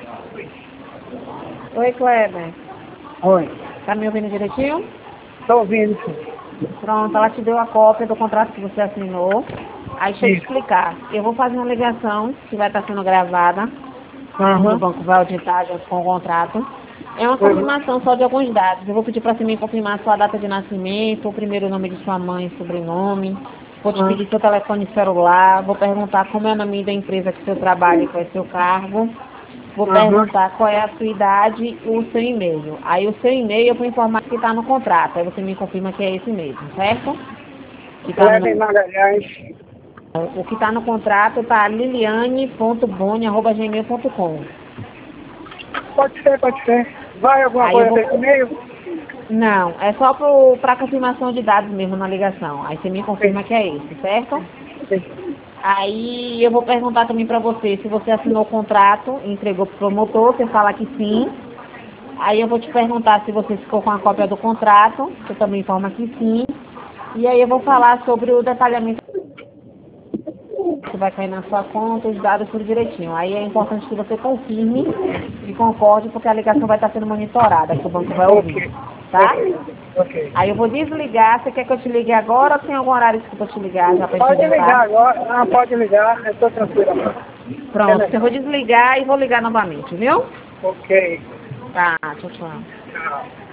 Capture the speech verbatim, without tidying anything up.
Oi, Kleber. Oi. Tá me ouvindo direitinho? Estou ouvindo, sim. Pronto, ela te deu a cópia do contrato que você assinou. Aí deixa eu te Isso. explicar. Eu vou fazer uma ligação que vai estar sendo gravada. O Aham. banco vai auditar junto com o contrato. É uma Uhum. confirmação só de alguns dados. Eu vou pedir para você me confirmar sua data de nascimento, o primeiro nome de sua mãe, sobrenome. Vou te Ah. pedir seu telefone celular. Vou perguntar como é o nome da empresa que você trabalha e qual é seu cargo. Vou Aham. perguntar qual é a sua idade e o seu e-mail. Aí o seu e-mail eu vou informar que está no contrato. Aí você me confirma que é esse mesmo, certo? Que tá no, Kleber Magalhães. o que está no contrato está liliane ponto boni arroba gmail ponto com. Pode ser, pode ser. Vai alguma Aí eu coisa vou... desse e-mail? Não, é só para confirmação de dados mesmo na ligação. Aí você me confirma que é esse, certo? Sim. Aí eu vou perguntar também para você se você assinou o contrato e entregou para o promotor, você fala que sim. Aí eu vou te perguntar se você ficou com a cópia do contrato, você também informa que sim. E aí eu vou falar sobre o detalhamento que vai cair na sua conta, os dados tudo direitinho. Aí é importante que você confirme e concorde, porque a ligação vai estar sendo monitorada, que o banco vai ouvir, Ok. tá? Ok. Ok. Aí eu vou desligar, você quer que eu te ligue agora ou tem algum horário que eu vou te ligar já para te Pode ligar orientar? agora. Não, pode ligar. Eu estou tranquilo agora. Pronto, Beleza. então eu vou desligar e vou ligar novamente, viu? Ok. Tá, tchau, tchau. Tchau.